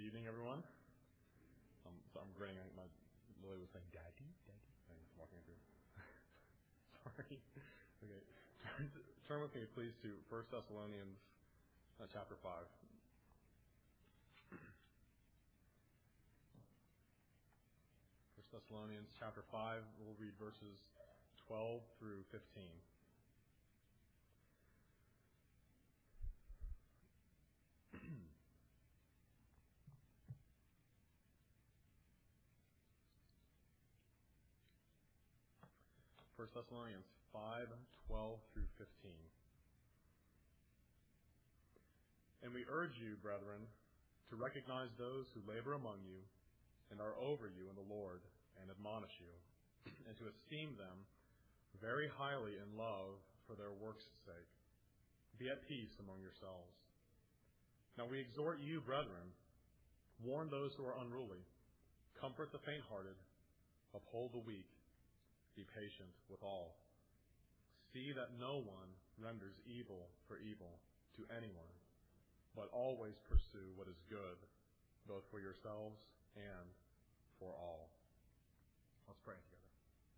Good evening, everyone. So I'm grinning. Lily was saying, "Daddy." I'm walking through. Sorry. Okay. Turn with me, please, to 1 Thessalonians chapter 5. 1 Thessalonians chapter 5. We'll read verses 12 through 15. 1 Thessalonians 5:12 through 15. And we urge you, brethren, to recognize those who labor among you and are over you in the Lord and admonish you, and to esteem them very highly in love for their work's sake. Be at peace among yourselves. Now we exhort you, brethren, warn those who are unruly, comfort the faint-hearted, uphold the weak, be patient with all. See that no one renders evil for evil to anyone, but always pursue what is good, both for yourselves and for all. Let's pray together.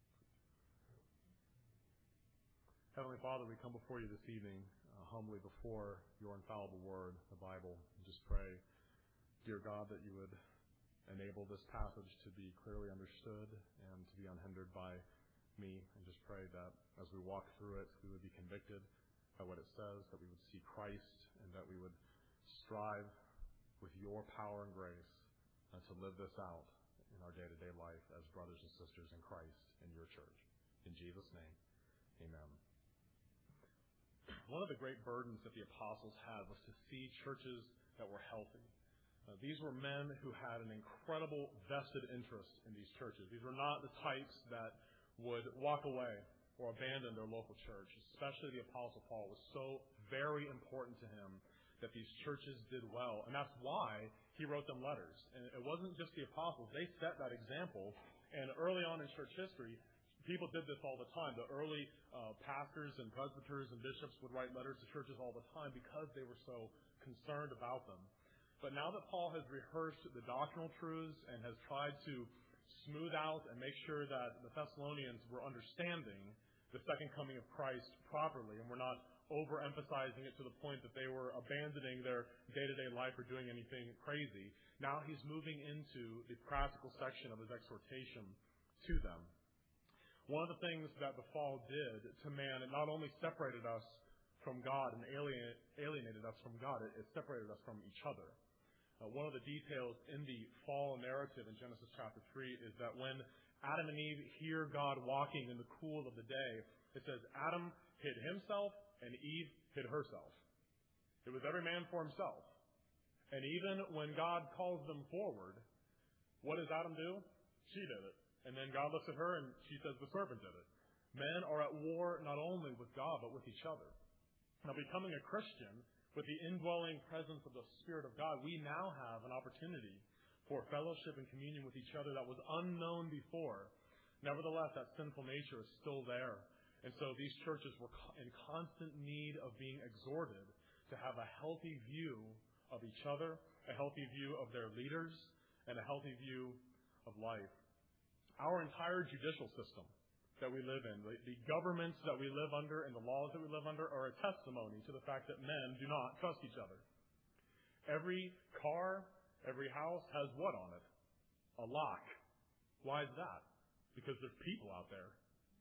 Heavenly Father, we come before you this evening, humbly before your infallible word, the Bible, and just pray, dear God, that you would enable this passage to be clearly understood and to be unhindered by me, and just pray that as we walk through it, we would be convicted by what it says, that we would see Christ, and that we would strive with your power and grace to live this out in our day-to-day life as brothers and sisters in Christ in your church. In Jesus' name, amen. One of the great burdens that the apostles had was to see churches that were healthy. These were men who had an incredible vested interest in these churches. These were not the types that would walk away or abandon their local church. Especially the Apostle Paul was so very important to him that these churches did well. And that's why he wrote them letters. And it wasn't just the apostles. They set that example. And early on in church history, people did this all the time. The early pastors and presbyters and bishops would write letters to churches all the time because they were so concerned about them. But now that Paul has rehearsed the doctrinal truths and has tried to smooth out and make sure that the Thessalonians were understanding the second coming of Christ properly, and we're not overemphasizing it to the point that they were abandoning their day-to-day life or doing anything crazy. Now he's moving into the practical section of his exhortation to them. One of the things that the fall did to man, it not only separated us from God and alienated us from God, it separated us from each other. One of the details in the fall narrative in Genesis chapter 3 is that when Adam and Eve hear God walking in the cool of the day, it says Adam hid himself and Eve hid herself. It was every man for himself. And even when God calls them forward, what does Adam do? She did it. And then God looks at her and she says the serpent did it. Men are at war not only with God but with each other. Now, becoming a Christian with the indwelling presence of the Spirit of God, we now have an opportunity for fellowship and communion with each other that was unknown before. Nevertheless, that sinful nature is still there. And so these churches were in constant need of being exhorted to have a healthy view of each other, a healthy view of their leaders, and a healthy view of life. Our entire judicial system that we live in, the governments that we live under and the laws that we live under are a testimony to the fact that men do not trust each other. Every car, every house has what on it? A lock. Why is that? Because there's people out there.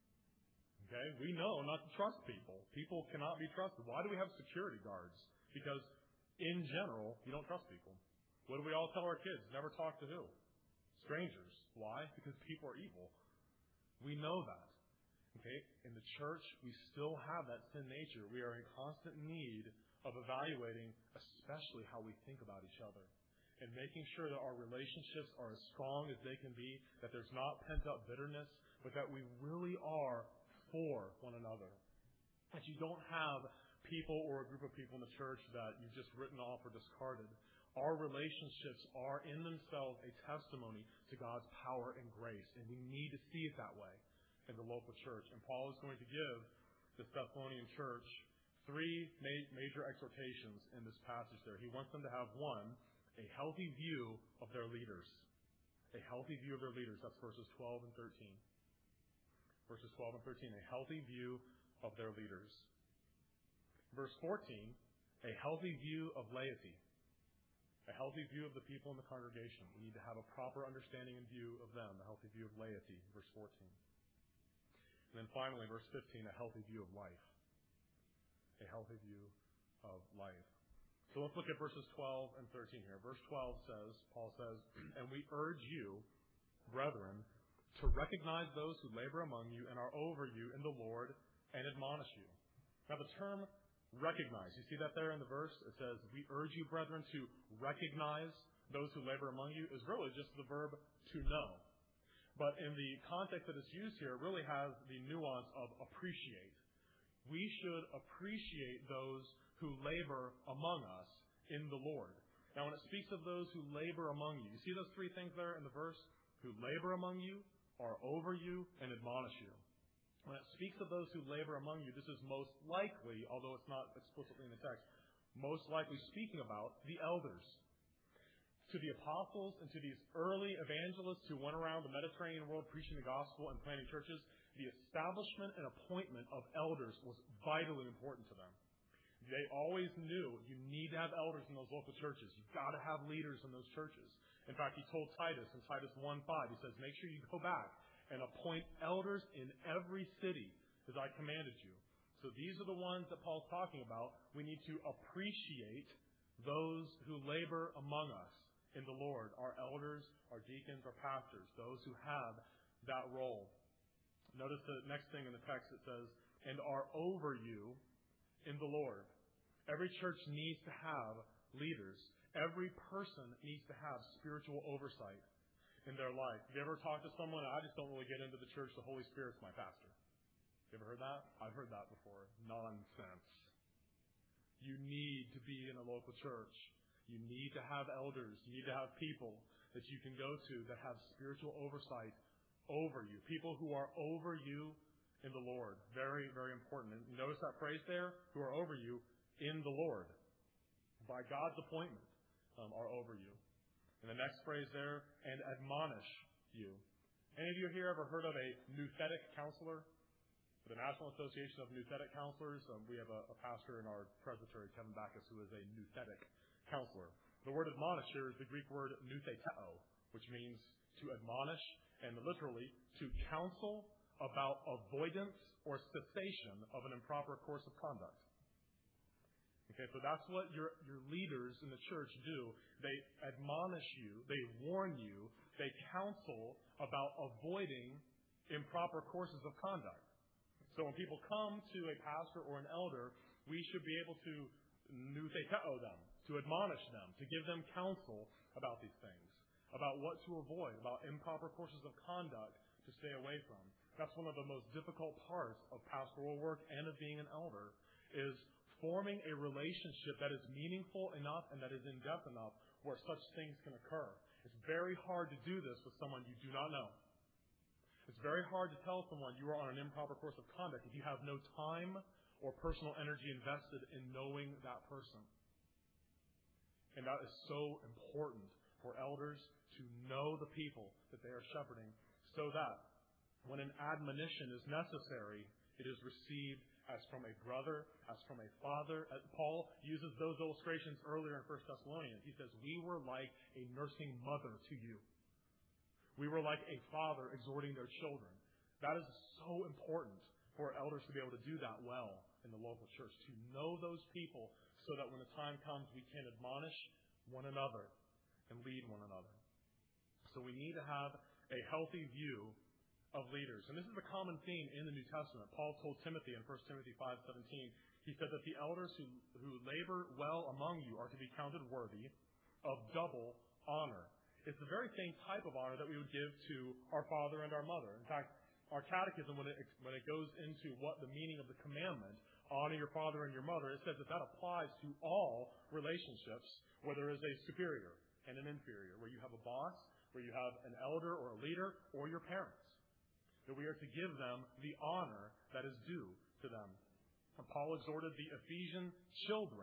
Okay? We know not to trust people. People cannot be trusted. Why do we have security guards? Because in general, you don't trust people. What do we all tell our kids? Never talk to who? Strangers. Why? Because people are evil. We know that. Okay? In the church, we still have that sin nature. We are in constant need of evaluating, especially how we think about each other, and making sure that our relationships are as strong as they can be, that there's not pent-up bitterness, but that we really are for one another. That you don't have people or a group of people in the church that you've just written off or discarded. Our relationships are in themselves a testimony to God's power and grace, and we need to see it that way in the local church. And Paul is going to give the Thessalonian church three major exhortations in this passage there. He wants them to have, one, A healthy view of their leaders. A healthy view of their leaders. That's verses 12 and 13. Verses 12 and 13. A healthy view of their leaders. Verse 14. A healthy view of laity. A healthy view of the people in the congregation. We need to have a proper understanding and view of them. A healthy view of laity. Verse 14. And then finally, verse 15. A healthy view of life. A healthy view of life. So let's look at verses 12 and 13 here. Verse 12 says, Paul says, "And we urge you, brethren, to recognize those who labor among you and are over you in the Lord and admonish you." Now the term recognize, you see that there in the verse? It says, "We urge you, brethren, to recognize those who labor among you," is really just the verb to know. But in the context that it's used here, it really has the nuance of appreciate. We should appreciate those who labor among us in the Lord. Now, when it speaks of those who labor among you see those three things there in the verse? Who labor among you, are over you, and admonish you. When it speaks of those who labor among you, this is most likely, although it's not explicitly in the text, most likely speaking about the elders. To the apostles and to these early evangelists who went around the Mediterranean world preaching the gospel and planting churches, the establishment and appointment of elders was vitally important to them. They always knew you need to have elders in those local churches. You've got to have leaders in those churches. In fact, he told Titus in Titus 1:5, he says, "Make sure you go back and appoint elders in every city as I commanded you." So these are the ones that Paul's talking about. We need to appreciate those who labor among us in the Lord, our elders, our deacons, our pastors, those who have that role. Notice the next thing in the text. It says, "and are over you in the Lord." Every church needs to have leaders. Every person needs to have spiritual oversight in their life. Have you ever talked to someone, "I just don't really get into the church, the Holy Spirit's my pastor"? You ever heard that? I've heard that before. Nonsense. You need to be in a local church. You need to have elders. You need to have people that you can go to that have spiritual oversight over you. People who are over you in the Lord. Very, very important. And notice that phrase there, who are over you in the Lord. By God's appointment, are over you. And the next phrase there, "and admonish you." Any of you here ever heard of a nouthetic counselor? The National Association of Nouthetic Counselors. We have a pastor in our presbytery, Kevin Backus, who is a nouthetic counselor. The word admonish here is the Greek word noutheteo, which means to admonish and literally to counsel about avoidance or cessation of an improper course of conduct. Okay, so that's what your leaders in the church do. They admonish you, they warn you, they counsel about avoiding improper courses of conduct. So when people come to a pastor or an elder, we should be able to noutheteo them, to admonish them, to give them counsel about these things, about what to avoid, about improper courses of conduct to stay away from. That's one of the most difficult parts of pastoral work and of being an elder, is forming a relationship that is meaningful enough and that is in-depth enough where such things can occur. It's very hard to do this with someone you do not know. It's very hard to tell someone you are on an improper course of conduct if you have no time or personal energy invested in knowing that person. And that is so important for elders to know the people that they are shepherding, so that when an admonition is necessary, it is received as from a brother, as from a father. Paul uses those illustrations earlier in 1 Thessalonians. He says, "We were like a nursing mother to you. We were like a father exhorting their children." That is so important for elders to be able to do that well in the local church, to know those people so that when the time comes, we can admonish one another and lead one another. So we need to have a healthy view of leaders. And this is a common theme in the New Testament. Paul told Timothy in 1 Timothy 5:17, he said that the elders who labor well among you are to be counted worthy of double honor. It's the very same type of honor that we would give to our father and our mother. In fact, our catechism, when it goes into what the meaning of the commandment, honor your father and your mother, it says that applies to all relationships where there is a superior and an inferior, where you have a boss, where you have an elder or a leader, or your parents. That we are to give them the honor that is due to them. And Paul exhorted the Ephesian children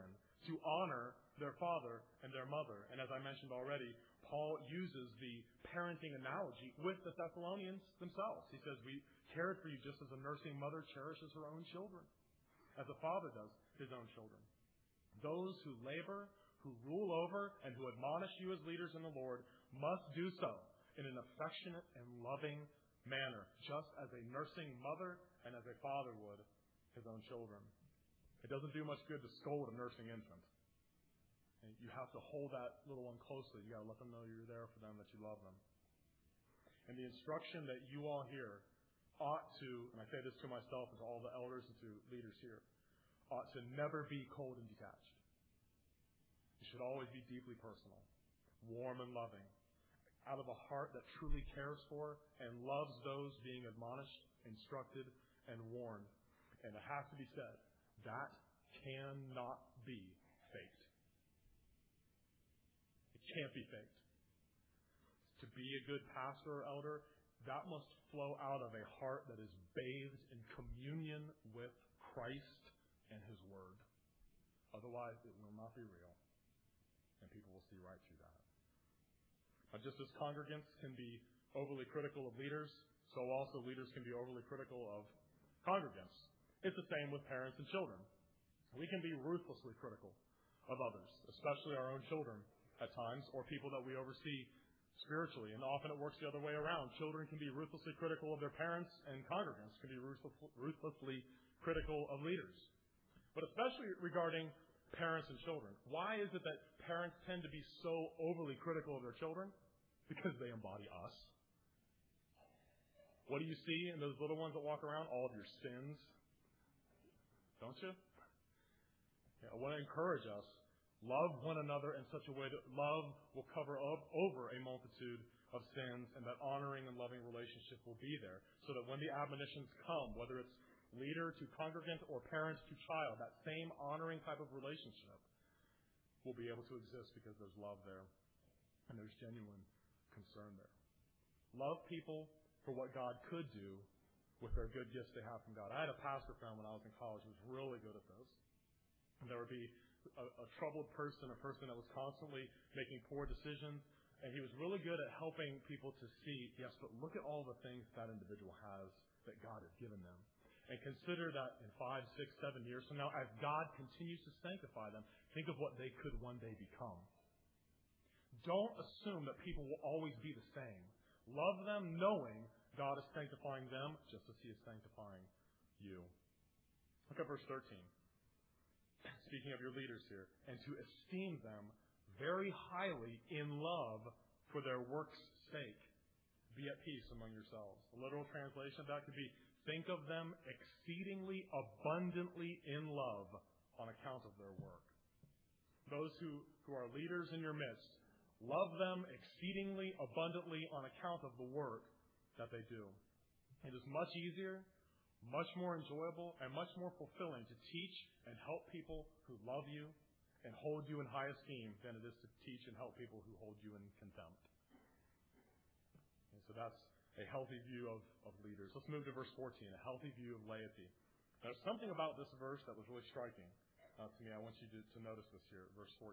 to honor their father and their mother. And as I mentioned already, Paul uses the parenting analogy with the Thessalonians themselves. He says, we cared for you just as a nursing mother cherishes her own children, as a father does his own children. Those who labor, who rule over, and who admonish you as leaders in the Lord must do so in an affectionate and loving manner, just as a nursing mother and as a father would his own children. It doesn't do much good to scold a nursing infant. You have to hold that little one closely. You got to let them know you're there for them, that you love them. And the instruction that you all hear ought to, and I say this to myself and to all the elders and to leaders here, ought to never be cold and detached. It should always be deeply personal, warm and loving, out of a heart that truly cares for and loves those being admonished, instructed, and warned. And it has to be said, that cannot be faked. It can't be faked. To be a good pastor or elder, that must flow out of a heart that is bathed in communion with Christ and His Word. Otherwise, it will not be real, and people will see right through that. Just as congregants can be overly critical of leaders, so also leaders can be overly critical of congregants. It's the same with parents and children. We can be ruthlessly critical of others, especially our own children at times, or people that we oversee spiritually, and often it works the other way around. Children can be ruthlessly critical of their parents, and congregants can be ruthlessly critical of leaders. But especially regarding parents and children, why is it that parents tend to be so overly critical of their children? Because they embody us. What do you see in those little ones that walk around? All of your sins. Don't you? I want to encourage us. Love one another in such a way that love will cover over a multitude of sins, and that honoring and loving relationship will be there, so that when the admonitions come, whether it's leader to congregant or parent to child, that same honoring type of relationship will be able to exist because there's love there and there's genuine concern there. Love people for what God could do with their good gifts they have from God. I had a pastor friend when I was in college who was really good at this. And there would be a troubled person, a person that was constantly making poor decisions, and he was really good at helping people to see, yes, but look at all the things that individual has that God has given them. And consider that in 5, 6, 7 years from now, as God continues to sanctify them, think of what they could one day become. Don't assume that people will always be the same. Love them knowing God is sanctifying them just as He is sanctifying you. Look at verse 13. Speaking of your leaders here, and to esteem them very highly in love for their work's sake. Be at peace among yourselves. The literal translation of that could be, think of them exceedingly abundantly in love on account of their work. Those who are leaders in your midst, love them exceedingly abundantly on account of the work that they do. It is much easier, much more enjoyable, and much more fulfilling to teach and help people who love you and hold you in high esteem than it is to teach and help people who hold you in contempt. And so that's a healthy view of leaders. Let's move to verse 14, a healthy view of laity. There's something about this verse that was really striking to me. I want you to notice this here, verse 14.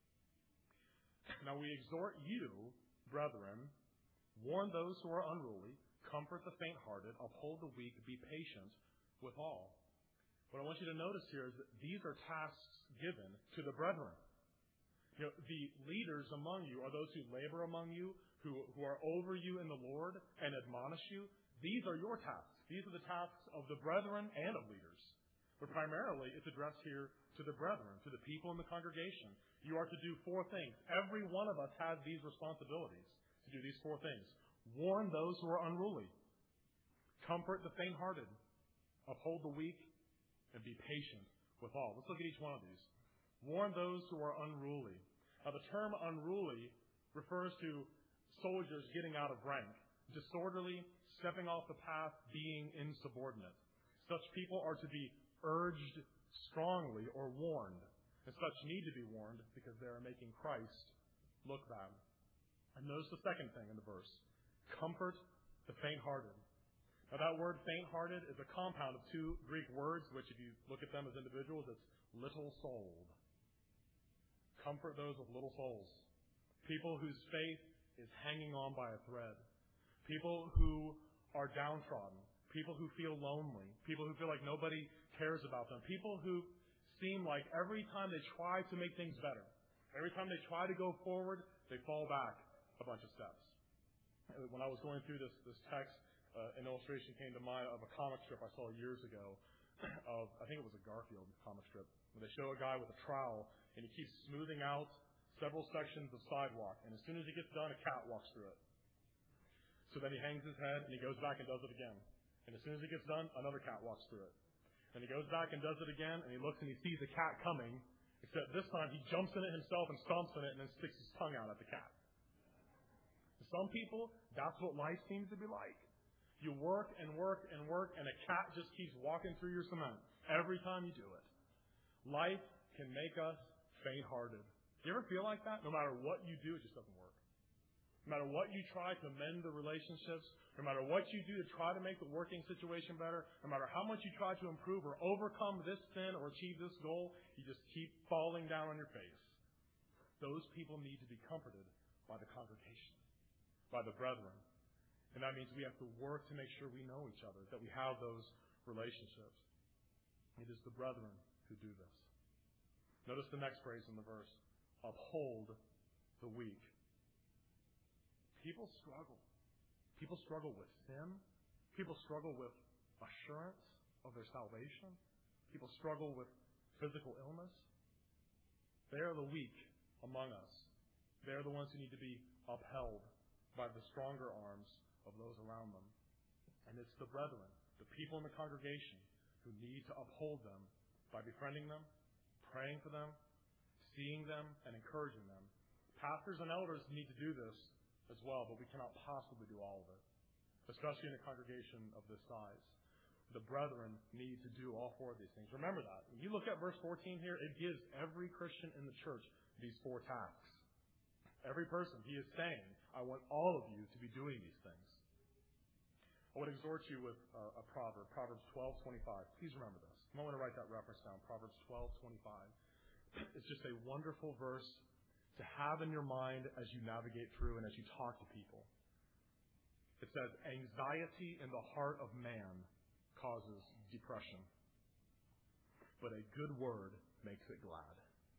Now we exhort you, brethren, warn those who are unruly, comfort the faint-hearted, uphold the weak, be patient with all. What I want you to notice here is that these are tasks given to the brethren. You know, the leaders among you are those who labor among you, who are over you in the Lord and admonish you. These are your tasks. These are the tasks of the brethren and of leaders. But primarily, it's addressed here to the brethren, to the people in the congregation. You are to do 4 things. Every one of us has these responsibilities to do these 4 things. Warn those who are unruly. Comfort the faint-hearted. Uphold the weak. And be patient with all. Let's look at each one of these. Warn those who are unruly. Now, the term unruly refers to soldiers getting out of rank, disorderly, stepping off the path, being insubordinate. Such people are to be urged strongly or warned. And such need to be warned because they are making Christ look bad. And notice the second thing in the verse. Comfort the faint-hearted. Now that word faint-hearted is a compound of 2 Greek words, which if you look at them as individuals, it's little-souled. comfort those with little souls, people whose faith is hanging on by a thread, people who are downtrodden, people who feel lonely, people who feel like nobody cares about them, people who seem like every time they try to make things better, every time they try to go forward, they fall back a bunch of steps. When I was going through this text, an illustration came to mind of a comic strip I saw years ago of, I think it was a Garfield comic strip, where they show a guy with a trowel, and he keeps smoothing out several sections of sidewalk, and as soon as he gets done, a cat walks through it. So then he hangs his head, and he goes back and does it again. And as soon as he gets done, another cat walks through it. And he goes back and does it again, and he looks and he sees the cat coming, except this time he jumps in it himself and stomps in it and then sticks his tongue out at the cat. For some people, that's what life seems to be like. You work and work and work, and a cat just keeps walking through your cement every time you do it. Life can make us faint-hearted. Do you ever feel like that? No matter what you do, it just doesn't work. No matter what you try to mend the relationships, no matter what you do to try to make the working situation better, no matter how much you try to improve or overcome this sin or achieve this goal, you just keep falling down on your face. Those people need to be comforted by the congregation, by the brethren. And that means we have to work to make sure we know each other, that we have those relationships. It is the brethren who do this. Notice the next phrase in the verse. Uphold the weak. People struggle. People struggle with sin. People struggle with assurance of their salvation. People struggle with physical illness. They are the weak among us. They are the ones who need to be upheld by the stronger arms of those around them. And it's the brethren, the people in the congregation, who need to uphold them by befriending them, praying for them, seeing them, and encouraging them. Pastors and elders need to do this as well, but we cannot possibly do all of it, especially in a congregation of this size. The brethren need to do all four of these things. Remember that. When you look at verse 14 here, it gives every Christian in the church these four tasks. Every person, he is saying, I want all of you to be doing these things. I would exhort you with a proverb, Proverbs 12:25. Please remember this. I want to write that reference down, Proverbs 12:25. It's just a wonderful verse to have in your mind as you navigate through and as you talk to people. It says, anxiety in the heart of man causes depression, but a good word makes it glad.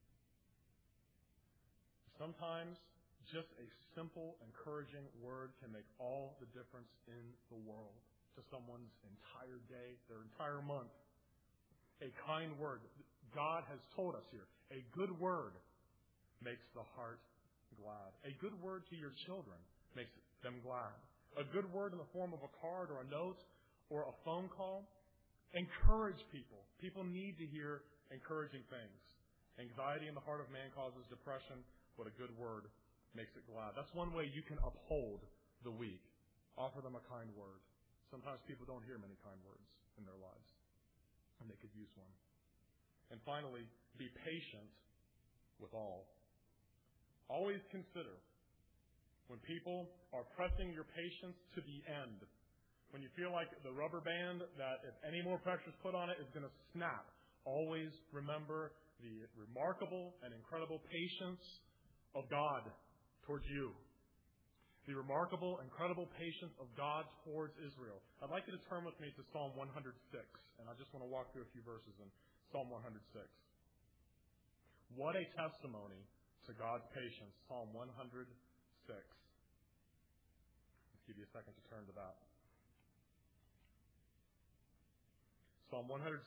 Sometimes just a simple, encouraging word can make all the difference in the world to someone's entire day, their entire month. A kind word. God has told us here, a good word makes the heart glad. A good word to your children makes them glad. A good word in the form of a card or a note or a phone call. Encourage people. People need to hear encouraging things. Anxiety in the heart of man causes depression, but a good word makes it glad. That's one way you can uphold the weak. Offer them a kind word. Sometimes people don't hear many kind words in their lives, and they could use one. And finally, be patient with all. Always consider when people are pressing your patience to the end, when you feel like the rubber band that if any more pressure is put on it is going to snap, always remember the remarkable and incredible patience of God towards you. The remarkable, incredible patience of God towards Israel. I'd like you to turn with me to Psalm 106, and I just want to walk through a few verses in Psalm 106. What a testimony to God's patience, Psalm 106. Let's give you a second to turn to that. Psalm 106.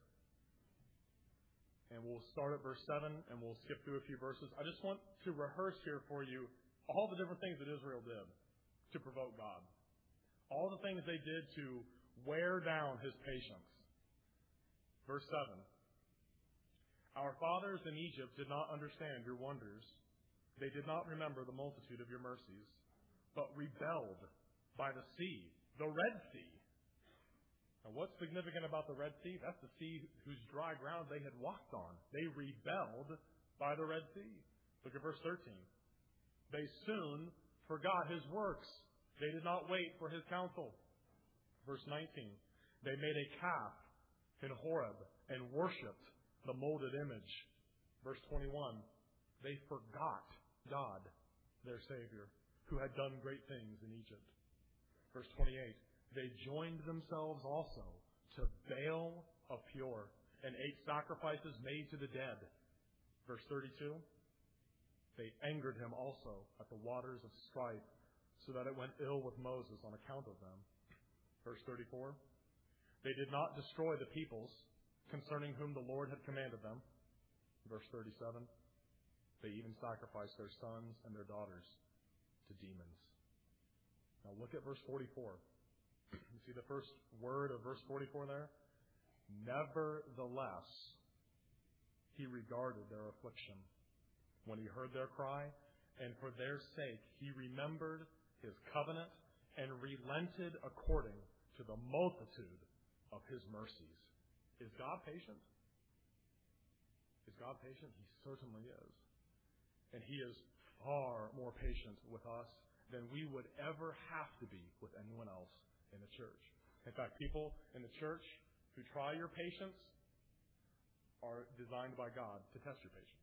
And we'll start at verse 7, and we'll skip through a few verses. I just want to rehearse here for you all the different things that Israel did to provoke God. All the things they did to wear down His patience. Verse 7. Our fathers in Egypt did not understand your wonders. They did not remember the multitude of your mercies, but rebelled by the sea, the Red Sea. Now, what's significant about the Red Sea? That's the sea whose dry ground they had walked on. They rebelled by the Red Sea. Look at verse 13. They soon forgot His works. They did not wait for His counsel. Verse 19. They made a calf in Horeb and worshipped the molded image. Verse 21. They forgot God, their Savior, who had done great things in Egypt. Verse 28, they joined themselves also to Baal of Peor and ate sacrifices made to the dead. Verse 32, they angered him also at the waters of strife, so that it went ill with Moses on account of them. Verse 34, they did not destroy the peoples concerning whom the Lord had commanded them. Verse 37, they even sacrificed their sons and their daughters to demons. Now look at verse 44. You see the first word of verse 44 there? Nevertheless, he regarded their affliction when he heard their cry, and for their sake he remembered his covenant and relented according to the multitude of his mercies. Is God patient? Is God patient? He certainly is. And he is far more patient with us than we would ever have to be with anyone else in the church. In fact, people in the church who try your patience are designed by God to test your patience,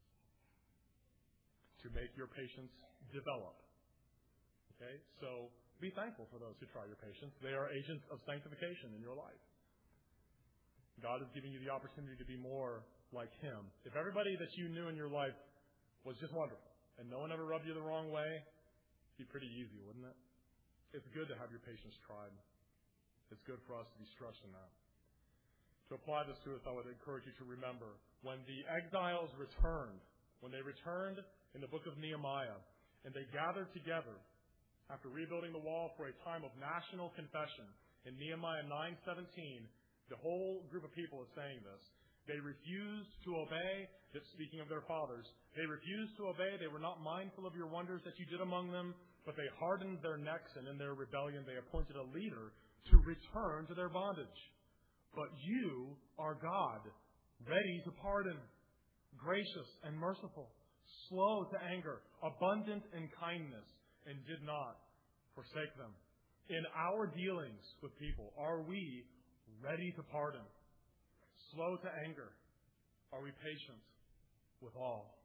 to make your patience develop. Okay? So be thankful for those who try your patience. They are agents of sanctification in your life. God is giving you the opportunity to be more like him. If everybody that you knew in your life was just wonderful and no one ever rubbed you the wrong way, it'd be pretty easy, wouldn't it? It's good to have your patience tried. It's good for us to be stretched in that. To apply this to us, I would encourage you to remember when the exiles returned, when they returned in the book of Nehemiah, and they gathered together after rebuilding the wall for a time of national confession. In Nehemiah 9:17, the whole group of people is saying this. They refused to obey, speaking of their fathers. They refused to obey. They were not mindful of your wonders that you did among them, but they hardened their necks, and in their rebellion they appointed a leader to return to their bondage. But you are God, ready to pardon, gracious and merciful, slow to anger, abundant in kindness, and did not forsake them. In our dealings with people, are we ready to pardon, slow to anger? Are we patient with all?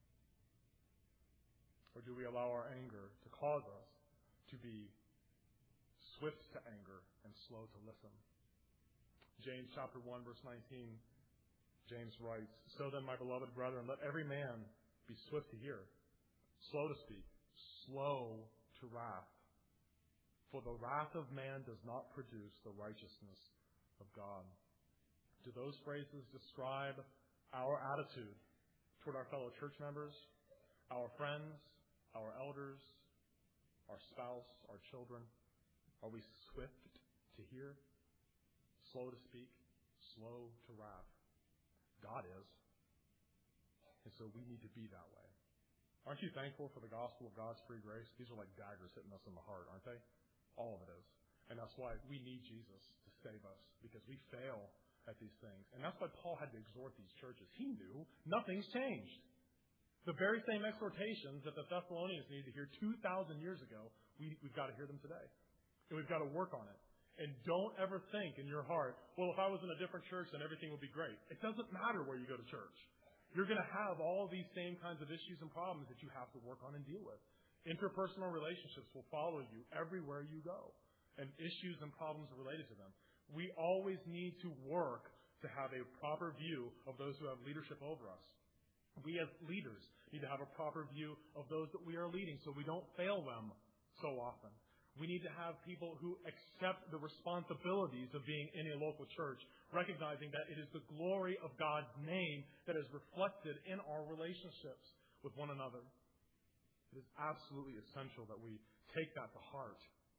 Or do we allow our anger to cause us to be swift to anger and slow to listen? James chapter 1, verse 19, James writes, So then, my beloved brethren, let every man be swift to hear, slow to speak, slow to wrath. For the wrath of man does not produce the righteousness of God. Do those phrases describe our attitude toward our fellow church members, our friends, our elders, our spouse, our children? Are we swift to hear, slow to speak, slow to wrath? God is. And so we need to be that way. Aren't you thankful for the gospel of God's free grace? These are like daggers hitting us in the heart, aren't they? All of it is. And that's why we need Jesus to save us, because we fail at these things. And that's why Paul had to exhort these churches. He knew nothing's changed. The very same exhortations that the Thessalonians needed to hear 2,000 years ago, we've got to hear them today. And we've got to work on it. And don't ever think in your heart, well, if I was in a different church, then everything would be great. It doesn't matter where you go to church. You're going to have all these same kinds of issues and problems that you have to work on and deal with. Interpersonal relationships will follow you everywhere you go, and issues and problems related to them. We always need to work to have a proper view of those who have leadership over us. We as leaders need to have a proper view of those that we are leading so we don't fail them so often. We need to have people who accept the responsibilities of being in a local church, recognizing that it is the glory of God's name that is reflected in our relationships with one another. It is absolutely essential that we take that to heart.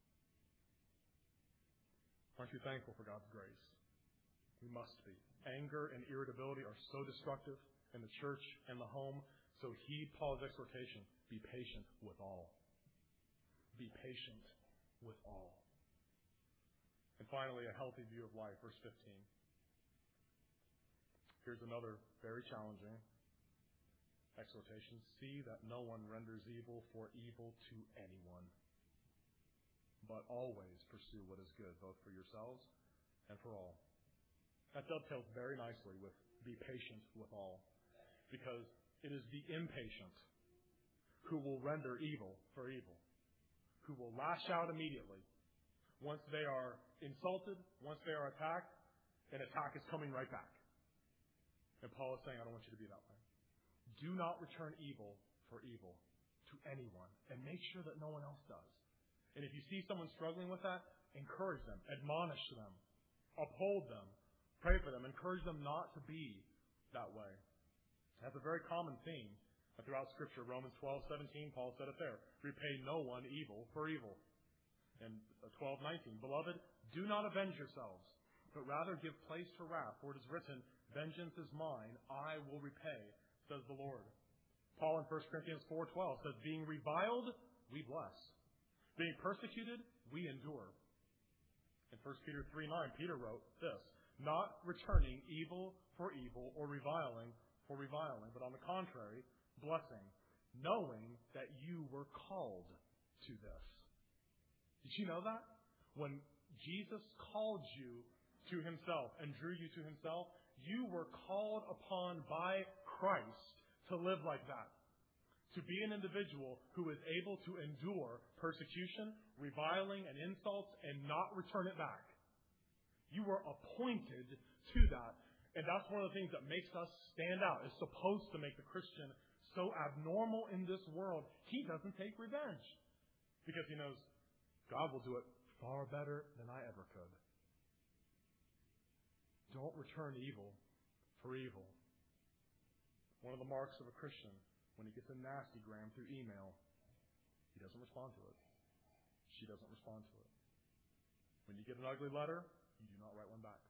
Aren't you thankful for God's grace? We must be. Anger and irritability are so destructive in the church and the home. So heed Paul's exhortation, be patient with all. Be patient with all. And finally, a healthy view of life, verse 15. Here's another very challenging exhortation. See that no one renders evil for evil to anyone, but always pursue what is good, both for yourselves and for all. That dovetails very nicely with be patient with all. Because It is the impatient who will render evil for evil, who will lash out immediately. Once they are insulted, once they are attacked, an attack is coming right back. And Paul is saying, I don't want you to be that way. Do not return evil for evil to anyone, and make sure that no one else does. And if you see someone struggling with that, encourage them, admonish them, uphold them, pray for them, encourage them not to be that way. That's a very common theme throughout Scripture. Romans 12:17, Paul said it there. Repay no one evil for evil. And 12:19, Beloved, do not avenge yourselves, but rather give place to wrath, for it is written, Vengeance is mine, I will repay, says the Lord. Paul in 1 Corinthians 4:12 says, Being reviled, we bless. Being persecuted, we endure. In 1 Peter 3:9, Peter wrote this, Not returning evil for evil or reviling for reviling, but on the contrary, blessing, knowing that you were called to this. Did you know that? When Jesus called you to himself and drew you to himself, you were called upon by Christ to live like that. To be an individual who is able to endure persecution, reviling, and insults and not return it back. You were appointed to that. And that's one of the things that makes us stand out. It's supposed to make the Christian so abnormal in this world. He doesn't take revenge because he knows God will do it far better than I ever could. Don't return evil for evil. One of the marks of a Christian, when he gets a nasty gram through email, he doesn't respond to it. She doesn't respond to it. When you get an ugly letter, you do not write one back.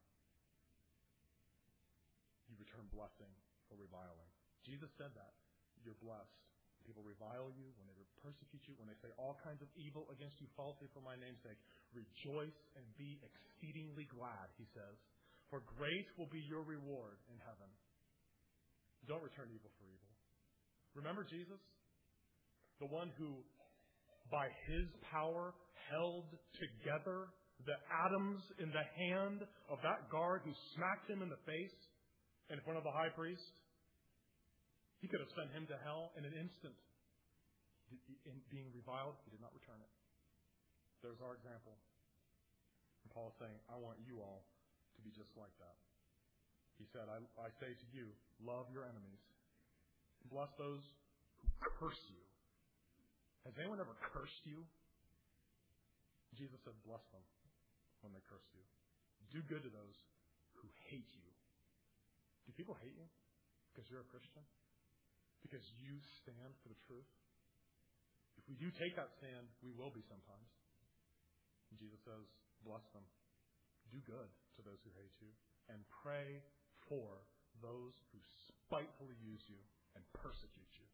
You return blessing for reviling. Jesus said that. You're blessed. People revile you, when they persecute you, when they say all kinds of evil against you falsely for my name's sake. Rejoice and be exceedingly glad, he says. For great will be your reward in heaven. Don't return evil for evil. Remember Jesus? The one who, by his power, held together the atoms in the hand of that guard who smacked him in the face in front of the high priest. He could have sent him to hell in an instant. In being reviled, he did not return it. There's our example. And Paul is saying, I want you all to be just like that. He said, I say to you, love your enemies. Bless those who curse you. Has anyone ever cursed you? Jesus said, bless them when they curse you. Do good to those who hate you. Do people hate you because you're a Christian? Because you stand for the truth? If we do take that stand, we will be sometimes. And Jesus says, bless them. Do good to those who hate you. And pray for those who spitefully use you and persecute you.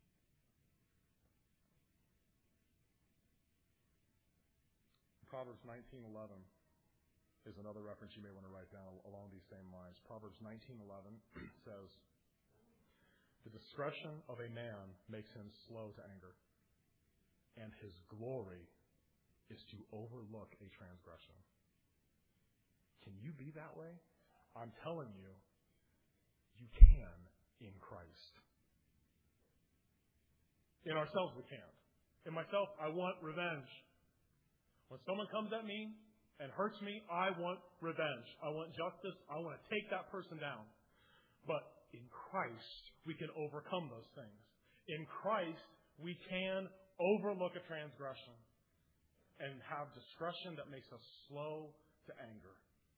Proverbs 19:11 is another reference you may want to write down along these same lines. Proverbs 19:11 says, the discretion of a man makes him slow to anger, and his glory is to overlook a transgression. Can you be that way? I'm telling you, you can in Christ. In ourselves, we can't. In myself, I want revenge. When someone comes at me and hurts me, I want revenge. I want justice. I want to take that person down. But in Christ, we can overcome those things. In Christ, we can overlook a transgression and have discretion that makes us slow to anger.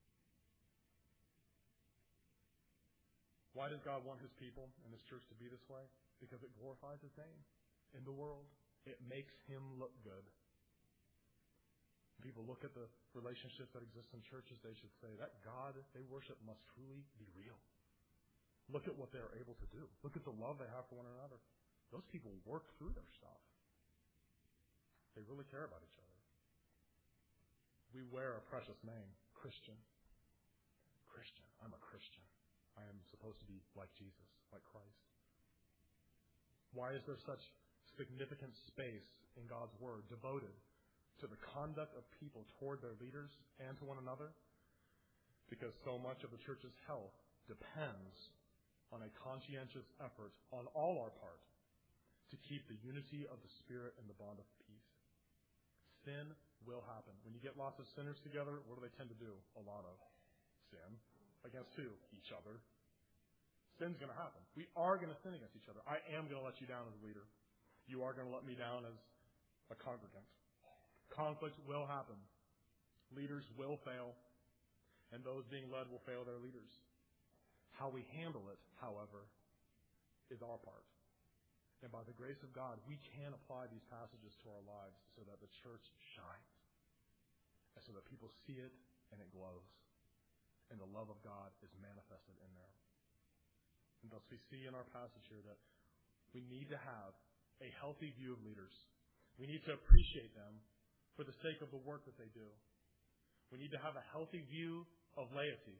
Why does God want his people and his church to be this way? Because it glorifies his name in the world. It makes him look good. People look at the relationships that exist in churches, they should say, that God they worship must truly be real. Look at what they're able to do. Look at the love they have for one another. Those people work through their stuff. They really care about each other. We wear a precious name, Christian. Christian. I'm a Christian. I am supposed to be like Jesus, like Christ. Why is there such significant space in God's Word devoted to the conduct of people toward their leaders and to one another? Because so much of the church's health depends on a conscientious effort on all our part to keep the unity of the Spirit and the bond of peace. Sin will happen. When you get lots of sinners together, what do they tend to do? A lot of sin. Against who? Each other. Sin's going to happen. We are going to sin against each other. I am going to let you down as a leader. You are going to let me down as a congregant. Conflict will happen. Leaders will fail. And those being led will fail their leaders. How we handle it, however, is our part. And by the grace of God, we can apply these passages to our lives so that the church shines. And so that people see it and it glows. And the love of God is manifested in there. And thus we see in our passage here that we need to have a healthy view of leaders. We need to appreciate them for the sake of the work that they do. We need to have a healthy view of laity.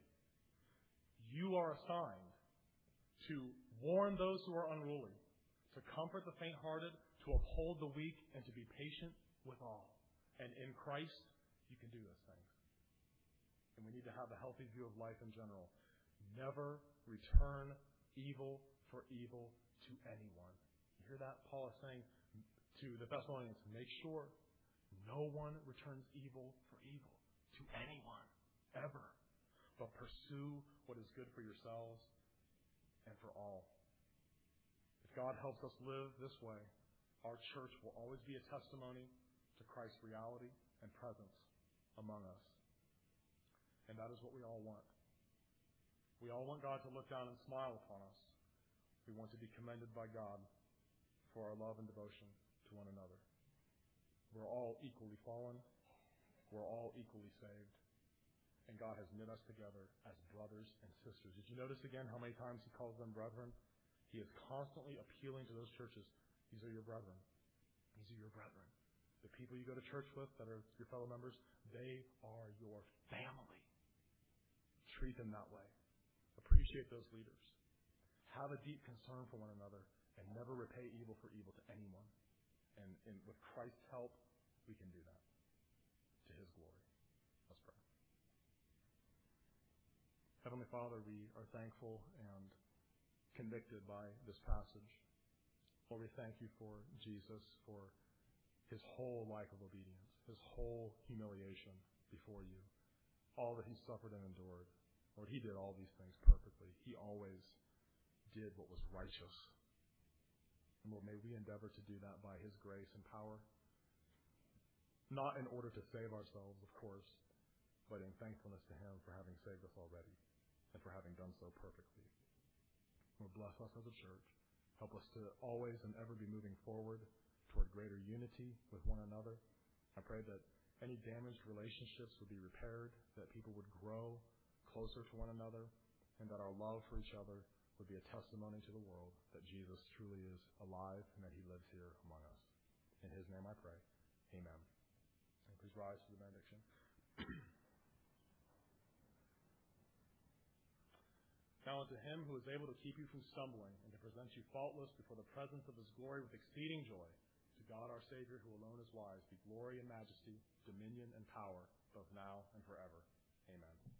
You are assigned to warn those who are unruly, to comfort the faint-hearted, to uphold the weak, and to be patient with all. And in Christ, you can do those things. And we need to have a healthy view of life in general. Never return evil for evil to anyone. You hear that? Paul is saying to the Thessalonians, make sure no one returns evil for evil to anyone, ever. But pursue what is good for yourselves and for all. If God helps us live this way, our church will always be a testimony to Christ's reality and presence among us. And that is what we all want. We all want God to look down and smile upon us. We want to be commended by God for our love and devotion to one another. We're all equally fallen. We're all equally saved. And God has knit us together as brothers and sisters. Did you notice again how many times he calls them brethren? He is constantly appealing to those churches. These are your brethren. These are your brethren. The people you go to church with that are your fellow members, they are your family. Treat them that way. Appreciate those leaders. Have a deep concern for one another and never repay evil for evil to anyone. And with Christ's help, we can do that to his glory. Let's pray. Heavenly Father, we are thankful and convicted by this passage. Lord, we thank you for Jesus, for his whole life of obedience, his whole humiliation before you, all that he suffered and endured. Lord, he did all these things perfectly. He always did what was righteous. And Lord, may we endeavor to do that by his grace and power, not in order to save ourselves, of course, but in thankfulness to him for having saved us already and for having done so perfectly. Lord, bless us as a church. Help us to always and ever be moving forward toward greater unity with one another. I pray that any damaged relationships would be repaired, that people would grow closer to one another, and that our love for each other would be a testimony to the world that Jesus truly is alive and that he lives here among us. In his name I pray. Amen. And please rise for the benediction. Now unto him who is able to keep you from stumbling and to present you faultless before the presence of his glory with exceeding joy, to God our Savior, who alone is wise, be glory and majesty, dominion and power, both now and forever. Amen.